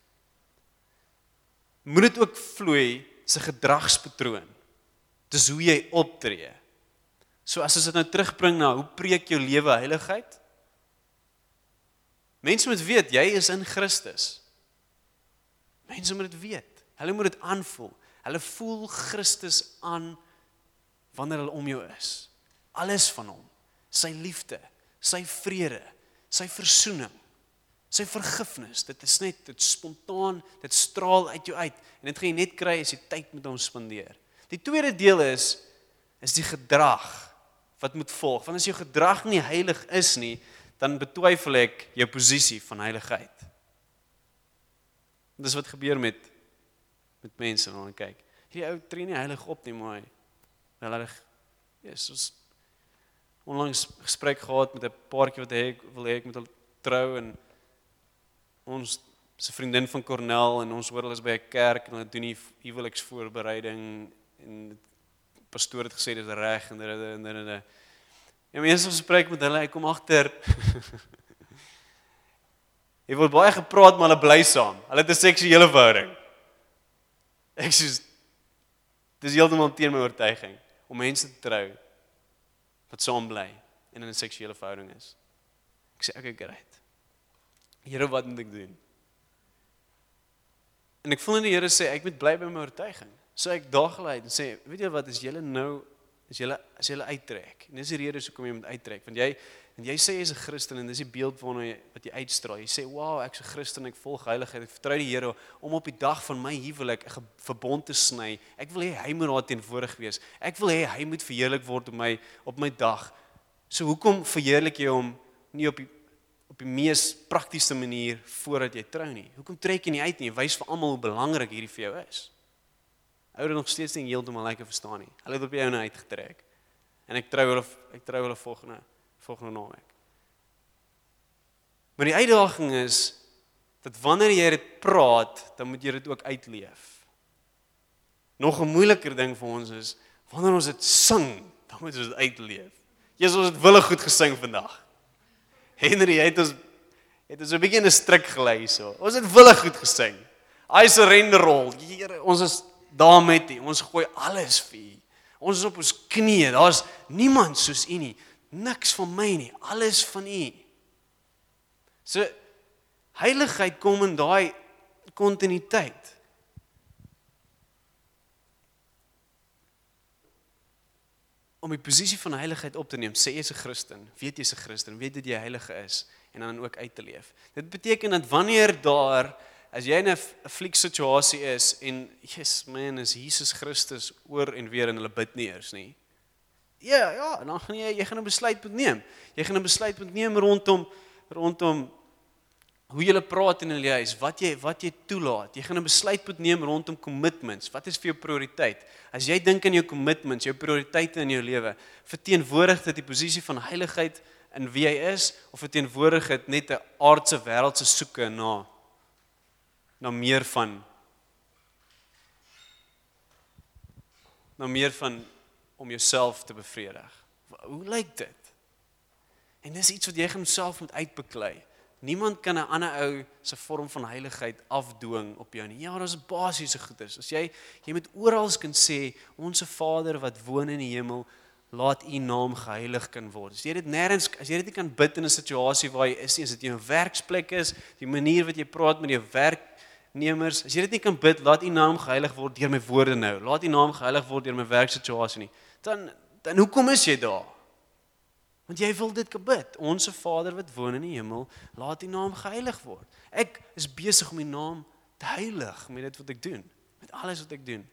moet dit ook vloei sy gedragspatroon. Dis hoe jy optree. So as ons dit nou terugbring na, hoe preek jou lewe heiligheid? Mense moet weet, jy is in Christus. Mense moet dit weet. Hulle moet dit aanvoel. Hulle voel Christus aan wanneer hulle om jou is. Alles van hom. Sy liefde, sy vrede, sy versoening, sy vergifnis. Dit is net, dit spontaan, dit straal uit jou uit. En dit gaan jy net kry as jy tyd met hom spandeer. Die tweede deel is, is die gedrag wat moet volg. Want as jou gedrag nie heilig is nie, dan betwyfel ek jou posisie van heiligheid. Dis wat gebeur met met mense wanneer ek kyk. Hierdie ou tree nie heilig op nie, maar wel reg. Jesus onlangs gesprek gehad met 'n paartjie wat hy wil hê ek met hulle trou en ons se vriendin van Cornell en ons hoor hulle is by 'n kerk en hulle doen die huweliksvoorbereiding en die pastoor het gesê dis reg en dit en dit en ja, mense gesprek met hulle, ek kom agter. Hy word baie gepraat, maar hulle bly saam. Hulle het 'n seksuele verhouding. Ek sê dis heeltemal teen my oortuiging om mense te trou wat saam bly en in 'n seksuele verhouding is. Ek sê okay, great. Here, wat moet ek doen? En ek voel in die Here sê ek moet bly by my oortuiging. So ek daag hulle uit en sê, weet jy wat, as julle nou As jy as jy uittrek. En dis die rede hoekom jy moet uittrek, want jy en jy sê jy's 'n Christen en dis die beeld waarna jy wat jy uitstraal. Jy sê, "Wow, ek's 'n Christen, ek volg heiligheid, ek vertrou die Here om op die dag van my huwelik 'n verbond te sny. Ek wil hê hy moet daar teenwoordig wees. Ek wil hê hy moet verheerlik word op my op my dag." So hoekom verheerlik jy hom nie op die op die mees praktiese manier voordat jy trou nie? Hoekom trek jy nie uit nie? Jy wys vir almal hoe belangrik hierdie vir jou is. Ouers nog steeds nie heeltemal lekker verstaan nie. Hulle het op jou nou uitgetrek. En ek trou hulle ek trou hulle volgende volgende naweek. Maar die uitdaging is dat wanneer jy dit praat, dan moet jy dit ook uitleef. Nog 'n moeiliker ding vir ons is wanneer ons dit sing, dan moet ons dit uitleef. Jesus, ons het wille goed gesing vandag. Henry, jy het ons het ons 'n bietjie in 'n strik gelei hierso. Ons het wille goed gesing. I surrender all. Here, ons is daar met U. Ons gooi alles vir U. Ons is op ons knieë. Daar's niemand soos U nie. Niks van my nie. Alles van U. So heiligheid kom in daai kontinuïteit. Om die posisie van heiligheid op te neem, sê jy's 'n Christen, weet jy's 'n Christen, weet dat jy heilige is en dan ook uit te leef. Dit beteken dat wanneer daar as jy in 'n flieksituasie is en yes man, is Jesus Christus oor en weer en hulle bid nie eers nie. Ja, ja, dan gaan jy jy gaan 'n besluit moet neem. Jy gaan 'n besluit moet neem rondom rondom hoe jy praat in jou huis, wat jy wat jy toelaat. Jy gaan 'n besluit moet neem rondom commitments. Wat is vir jou prioriteit? As jy dink aan jou commitments, jou prioriteite in jou lewe, verteenwoordig dit die posisie van heiligheid in wie jy is of verteenwoordig dit net 'n aardse wêreldse soeke na na meer van na meer van om jouself te bevredig. Hoe lyk dit? En dis iets wat jy homself moet uitbeklei. Niemand kan 'n ander ou se vorm van heiligheid afdwing op jou nie. Ja, dis basiese goedes. As jy jy moet oral kan sê, onsse Vader wat woon in die hemel, laat U naam geheilig kan word. As jy dit nêrens, as jy dit nie kan bid in 'n situasie waar jy is nie, as dit jou werksplek is, die manier wat jy praat met jou werknemers, as jy dit nie kan bid, laat U naam geheilig word deur my woorde nou. Laat U naam geheilig word deur my werksituasie nie. Dan dan hoekom is jy daar? Want jy wil dit bid. Onse Vader wat woon in die hemel, laat U naam geheilig word. Ek is besig om U naam te heilig met dit wat ek doen, met alles wat ek doen.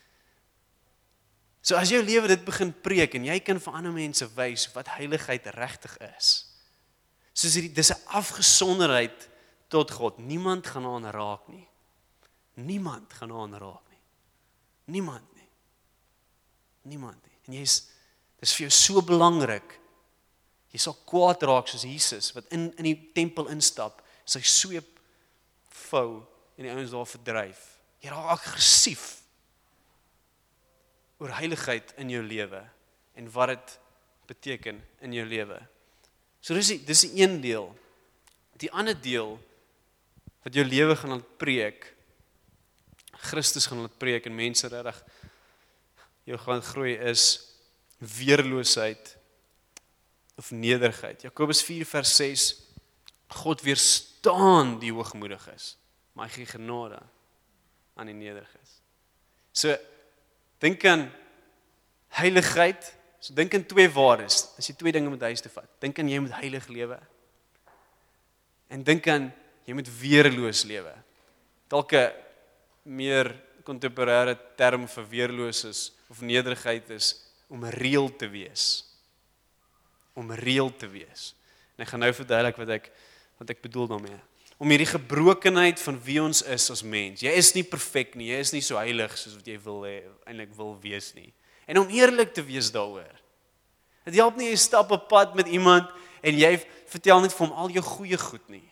So as jou lewe dit begin preek en jy kan vir ander mense wys wat heiligheid regtig is. Soos hierdie dis 'n afgesonderheid tot God. Niemand gaan aan raak nie. Niemand gaan aan raak nie. Niemand nie. Niemand nie. En jy's dis vir jou so belangrik. Jy sal kwaad raak soos Jesus wat in in die tempel instap, sy sweep vou en die ouens daar verdryf. Jy raak aggressief oor heiligheid in jou lewe en wat dit beteken in jou lewe. So dis die, dis die een deel. Die ander deel wat jou lewe gaan laat preek, Christus gaan laat preek en mense regtig jou gaan groei is weerloosheid of nederigheid. Jakobus vier vers ses, God weerstaan die hoogmoediges, maar hy gee genade aan die nederiges. So, dink aan heiligheid, so dink aan twee waardes, as jy twee dinge met huis te vat. Dink aan jy moet heilig lewe, en dink aan jy moet weerloos lewe. Dalk 'n meer kontemporêre term vir weerloos is, of nederigheid is, om reël te wees. Om reël te wees. En ek gaan nou verduidelik wat ek wat ek bedoel daarmee. Om hierdie gebrokenheid van wie ons is as mens. Jy is nie perfek nie, jy is nie so heilig soos wat jy wil hê, eintlik wil wees nie. En om eerlik te wees daaroor. Dit help nie jy stap 'n pad met iemand en jy vertel net vir hom al jou goeie goed nie.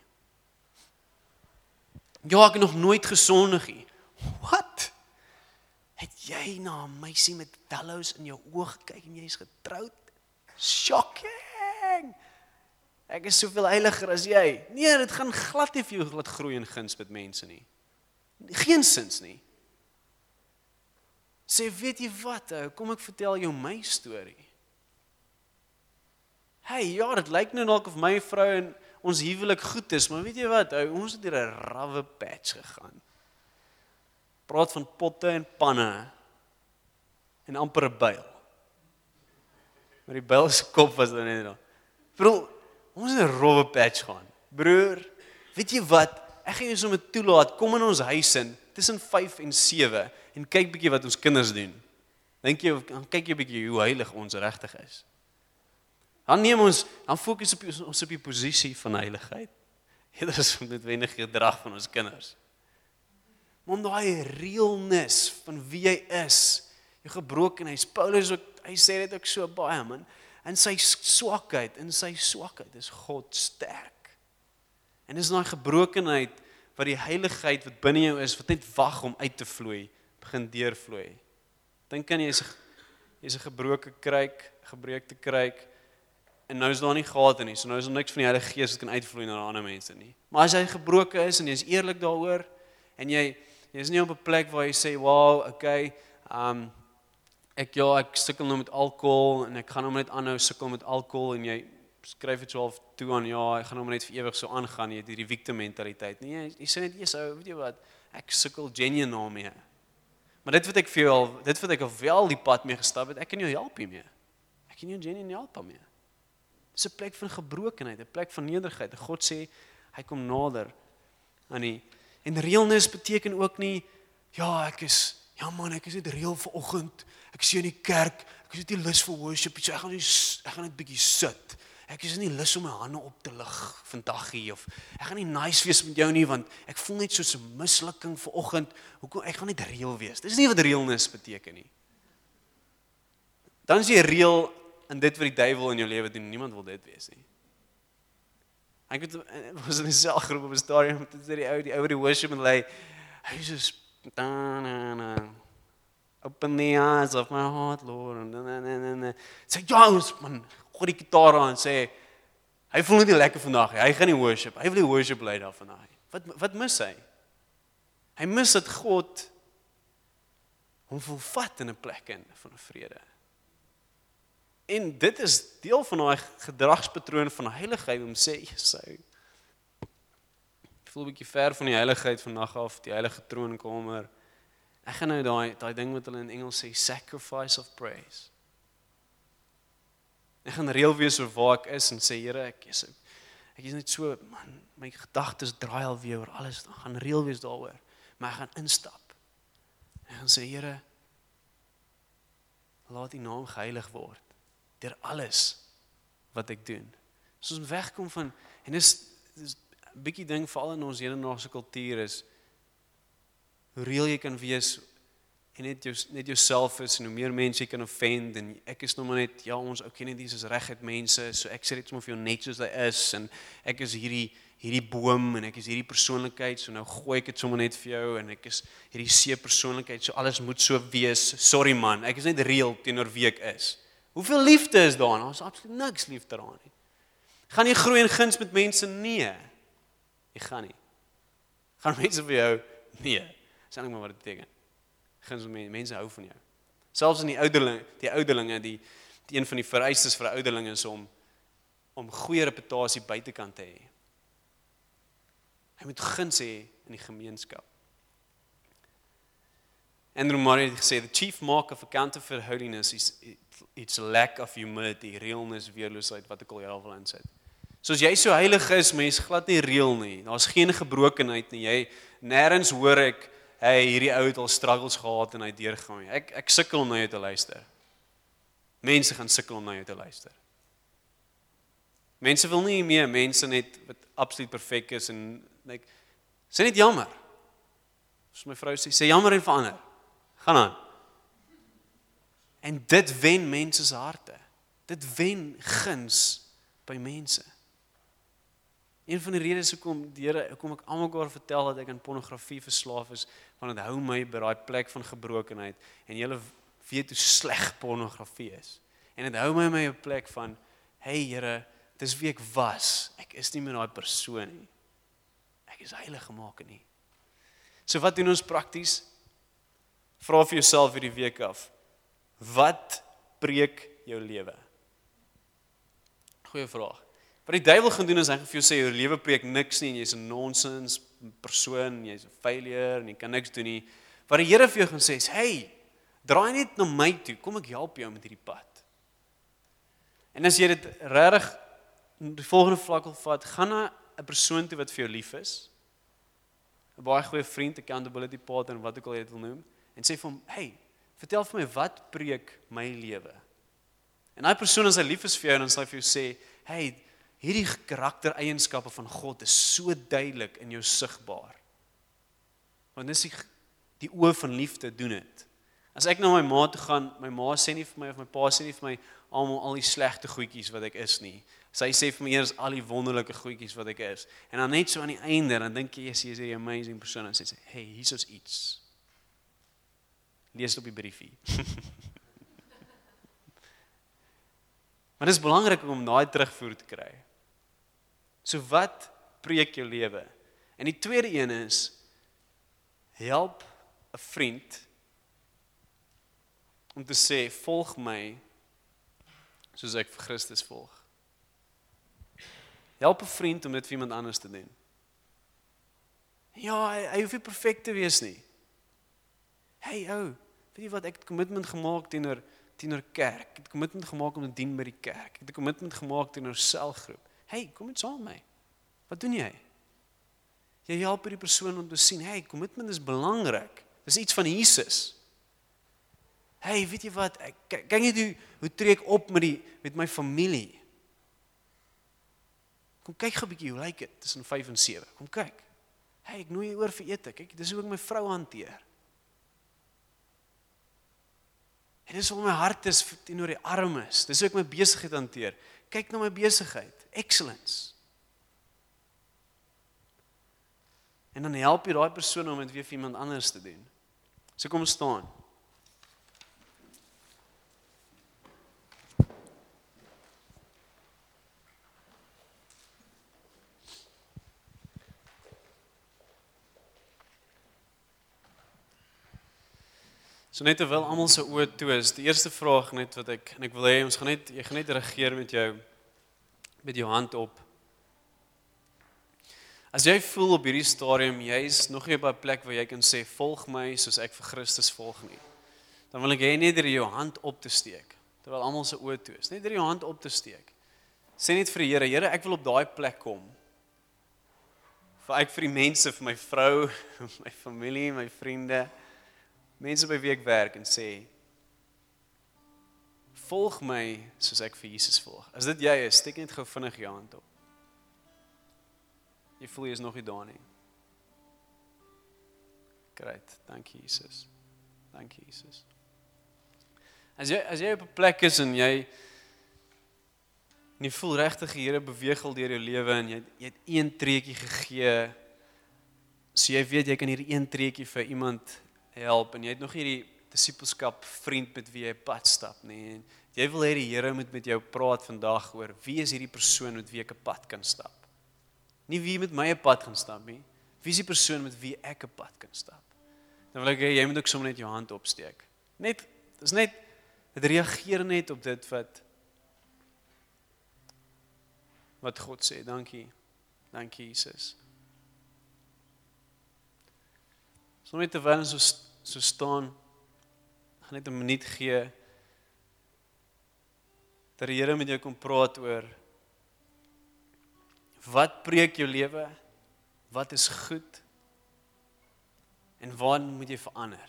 Ja, ek het nog nooit gesondig nie. Wat? Het jy na 'n meisie met bellows in jou oë gekyk en jy's getroud? Shocking! Ek is soveel heiliger as jy. Nee, dit gaan glad nie vir jou laat groei in guns met mense nie. Geen sins nie. Sê, weet jy wat, ou, kom ek vertel jou my storie. Hey, ja, dit lyk nou dalk of my vrou en ons huwelik goed is, maar weet jy wat, ou, ons het hier 'n rawwe patch gegaan. Praat van potte en panne en amper 'n byl. Maar die byl se kop was dan net daar. Bro, ons het 'n rowwe patch gaan. Broer, weet jy wat? Ek gaan jou sommer toelaat, kom in ons huis in tussen vyf en sewe en kyk bietjie wat ons kinders doen. Dink jy, dan kyk jy bietjie hoe heilig ons regtig is. Dan neem ons, dan fokus op ons op die posisie van heiligheid. Dit is noodwendig gedrag van ons kinders. Maar om daai realness van wie jy is, jou gebrokenheid. Paulus ook, hy sê dit ook so baie man. In sy swakheid, in sy swakheid is God sterk. En dis daai gebrokenheid wat die heiligheid wat binne jou is, wat net wag om uit te vloei, begin deurvloei. Dink aan jy's 'n jy's 'n gebroke kruik, gebreekte kruik. En nou is daar nie gate nie, so nou is daar niks van die Heilige Gees wat kan uitvloei na ander mense nie. Maar as hy gebroken is en jy is eerlik daaroor en jy jy is nie op 'n plek waar jy sê, "Wow, okay, um ek ja, ek sukkel nou met alkohol en ek gaan nou net aanhou sukkel met alkohol en jy skryf dit self toe aan, ja, ek gaan nou net vir ewig so aangaan, jy het hierdie victim mentaliteit." Nee, jy, jy sê net, "Jesus, ou, weet jy wat? Ek sukkel genuine daarmee." Maar dit wat ek vir jou al, dit wat ek al wel die pad mee gestap het, ek kan jou help hiermee. Ek kan jou genuine help daarmee. Dis 'n plek van gebrokenheid, 'n plek van nederigheid. God sê, hy kom nader aan die. En realness beteken ook nie, ja, ek is, ja man, ek is net reël vanoggend. Ek sien in die kerk, ek is net nie lus vir worship, so ek gaan net ek gaan net bietjie sit. Ek is nie lus om my hande op te lig vandag hier of ek gaan nie nice wees met jou nie want ek voel net soos 'n mislukking vanoggend. Hoekom ek gaan net reël wees. Dis nie wat realness beteken nie. Dan is jy reël in dit wat die duiwel in jou lewe doen. Niemand wil dit wees nie. Ek het was in 'n selgroep op 'n stadium, dit sê die ou, die ou die worship en lê, hy is na na na open the eyes of my heart, Lord. En na na na na. Sê ja, man, gooi die gitaar aan en sê hy voel nie lekker vandag nie. Hy gaan nie worship. Hy wil die worship lei daar vandag. Wat wat mis hy? Hy mis dat God hom wil vat in 'n plek in van vrede. En dit is deel van daai gedragspatroon van heiligheid om sê, "Jesou, ek voel 'n bietjie ver van die heiligheid vandag af, die heilige troonkamer. Ek gaan nou daai daai ding wat hulle in Engels sê, sacrifice of praise. Ek gaan reël wees oor waar ek is en sê, Here, ek is ek is net so, man, my gedagtes draai al weer oor alles, dan gaan reël wees daaroor, maar ek gaan instap. Ek gaan sê, Here, laat U naam geheilig word deur alles wat ek doen. Soos om wegkom van, en dis, dis 'n bietjie ding veral in ons hedendaagse kultuur is, hoe reël jy kan wees en net jou net jouself is en hoe meer mense jy kan offend en ek is nog maar net, ja, ons ou Kennedys is reguit mense, so ek sê dit sommer vir jou net soos hy is en ek is hierdie hierdie boom en ek is hierdie persoonlikheid, so nou gooi ek dit sommer net vir jou en ek is hierdie see persoonlikheid, so alles moet so wees. Sorry man, ek is net reël teenoor wie ek is. Hoeveel liefde is daar? Daar is absoluut niks liefde daarin nie. Gaan jy groei in guns met mense? Nee. Jy gaan nie. Gaan mense vir jou? Nee. Dis eintlik maar wat dit beteken. Guns met mense, mense hou van jou. Selfs in die ouderlinge, die ouderlinge, die die een van die vereistes vir 'n ouderling is om om goeie reputasie buitekant te hê. Hy moet guns hê in die gemeenskap. Andrew Murray het gesê, the chief mark of a counterfeit holiness is it's a lack of humility, realness, weerloosheid, wat ek al hier al wil insit. So as jy so heilig is, maar jy's glad nie reël nie, daar's geen gebrokenheid nie, jy, nêrens hoor ek, hey, hierdie ou het al struggles gehad en hy deurgaan. Ek, ek sukkel om na jou te luister. Mense gaan sukkel om na jou te luister. Mense wil nie meer mense net wat absoluut perfek is en like, sê net jammer. As my vrou sê, sê jammer en verander. Gaan aan. En dit wen mense se harte. Dit wen guns by mense. Een van die redes hoekom die Here, hoekom ek almal oor vertel dat ek aan pornografie verslaaf is, want dit hou my by daai plek van gebrokenheid en julle weet hoe sleg pornografie is. En dit hou my by 'n plek van, hey Here, dis wie ek was. Ek is nie meer daai persoon nie. Ek is heilig gemaak nie. So wat doen ons prakties? Vra vir jouself hierdie week af. Wat breek jou lewe? Goeie vraag. Wat die duiwel gaan doen is hy gaan vir jou sê jou lewe breek niks nie en jy's 'n nonsens persoon, jy's 'n failure en jy kan niks doen nie. Wat die Here vir jou gaan sê is, hey, draai net na my toe. Kom ek help jou met hierdie pad. En as jy dit regtig die volgende vlak wil vat, gaan na 'n persoon toe wat vir jou lief is. 'n Baie goeie vriend, 'n accountability partner, wat ook al jy dit wil noem, en sê vir hom, "Hey, vertel vir my wat preek my lewe?" En daai persoon as hy lief is vir jou, dan sal hy vir jou sê, "Hey, hierdie karaktereienskappe van God is so duidelik in jou sigbaar." Want dis die, die oë van liefde doen dit. As ek na my ma toe gaan, my ma sê nie vir my of my pa sê nie vir my almal al die slegte goedjies wat ek is nie. Sy sê vir my eers al die wonderlike goedjies wat ek is. En dan net so aan die einde, dan dink jy jy is 'n amazing persoon en sê sy, "Hey, hier is iets. Lees op die briefie." Maar dit is belangrik om daai terugvoer te kry. So wat preek jou lewe? En die tweede een is, help 'n vriend om te sê, volg my soos ek vir Christus volg. Help 'n vriend om dit vir iemand anders te doen. Ja, hy, hy hoef nie perfek te wees nie. Hey ou, weet jy wat, ek het commitment gemaak teenoor teenoor kerk. Ek het commitment gemaak om te dien by die kerk. Ek het 'n commitment gemaak teenoor selgroep. Hey, kom net saam met my. Wat doen jy? Jy help hierdie persoon om te sien, hey, commitment is belangrik. Dis iets van Jesus. Hey, weet jy wat, ek kyk net hoe hoe tree ek op met die met my familie. Kom kyk gou 'n bietjie, hoe lyk dit tussen vyf en sewe? Kom kyk. Hey, ek nooi jou oor vir ete. Kyk, dis hoe ek my vrou hanteer. En dis hoe my hart is teenoor die armes. Dis hoe ek my besigheid hanteer. Kyk na my besigheid. Excellence. En dan help jy daai persoon om dit weer vir iemand anders te doen. So kom staan. So net terwyl almal se oë toe is, die eerste vraag net wat ek en ek wil hê ons gaan net jy gaan net reageer met jou met jou hand op. As jy voel op hierdie stadium jy is nog nie by 'n plek waar jy kan sê volg my soos ek vir Christus volg nie, dan wil ek hê net jou hand op te steek terwyl almal se oë toe is. Net jou hand op te steek. Sê net vir die Here, Here, ek wil op daai plek kom. Vir ek vir die mense, vir my vrou, my familie, my vriende, mense by wie ek werk en sê, volg my soos ek vir Jesus volg. As dit jy is, steek net gou vinnig jou hand op. Jy voel jy is nog nie daar nie. Great, dankie Jesus. Dankie Jesus. As jy as jy op 'n plek is en jy en jy voel regtig die Here beweeg al deur jou lewe en jy jy het een treetjie gegee, so jy weet jy kan hierdie een treetjie vir iemand help en jy het nog nie die disipelskap vriend met wie jy pad stap nie. En jy wil hê die Here moet met jou praat vandag oor wie is hierdie persoon met wie ek 'n pad kan stap. Nie wie met my 'n pad gaan stap nie. Wie is die persoon met wie ek 'n pad kan stap? Dan wil ek hê jy moet ook sommer net jou hand opsteek. Net dis net dit reageer net op dit wat wat God sê. Dankie. Dankie Jesus. So net terwyl ons so, so staan, gaan net 'n minuut gee dat die Here met jou kom praat oor wat preek jou lewe, wat is goed en waar moet jy verander?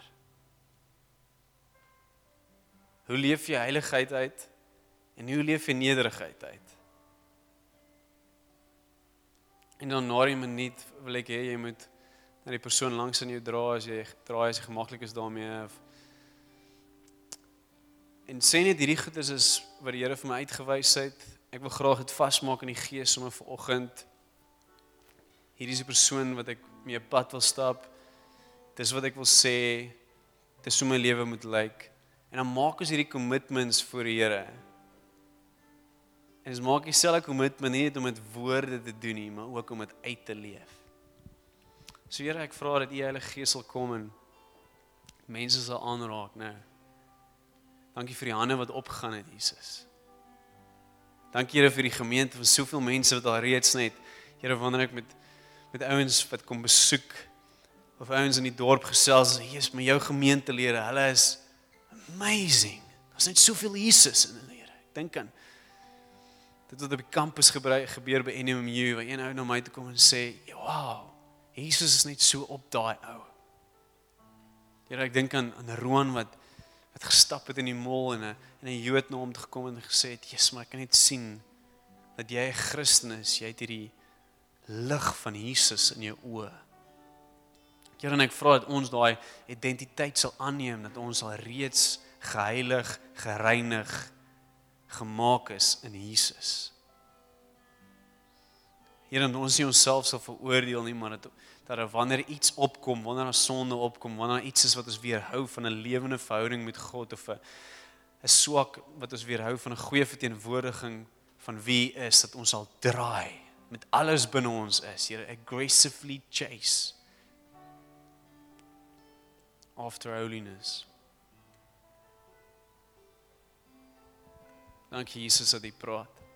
Hoe leef jy heiligheid uit en hoe leef jy nederigheid uit? En dan na die minuut wil ek hê jy moet na die persoon langs in jou dra as jy draai as jy gemaklik is daarmee. En sê net hierdie goeders is wat die Here vir my uitgewys het. Ek wil graag dit vasmaak in die gees sommer vanoggend. Hierdie is die persoon wat ek mee 'n pad wil stap. Dis wat ek wil sê. Dis hoe my lewe moet lyk. En dan maak ons hierdie commitments voor die Here. En ons maak dieselfde commitment nie net om met woorde te doen nie, maar ook om dit uit te leef. So Here, ek vra dat U Heilige Gees sal kom en mense sal aanraak, nou. Dankie vir die hande wat opgegaan het, Jesus. Dankie Here vir die gemeente van soveel mense wat al reeds net, Here, wanneer ek met met ouens wat kom besoek of ouens in die dorp gesels, Jesus, met jou gemeentelede, hulle is amazing. Daar's net soveel Jesus in hulle, Here. Ek dink aan dit wat op die kampus gebeur, gebeur by N M U, waar een ou na my toe kom en sê, wow, Jesus is net so op daai ou. Here, ek dink aan, aan Roan wat, wat gestap het in die mall en 'n en 'n Jood na hom toe gekom en gesê het, Jesus, maar ek kan net sien dat jy 'n Christen is, jy het hierdie lig van Jesus in jou oë. Here, en ek vra dat ons daai identiteit sal aanneem, dat ons al reeds geheilig, gereinig, gemaak is in Jesus. Here, en ons nie onsself sal veroordeel nie, maar dat, dat wanneer iets opkom, wanneer daar sonde opkom, wanneer iets is wat ons weerhou van 'n lewende verhouding met God, of 'n 'n swak wat ons weerhou van 'n goeie verteenwoordiging van wie is, dat ons sal draai, met alles binne ons is, Here, aggressively chase after holiness. Dankie Jesus dat U praat.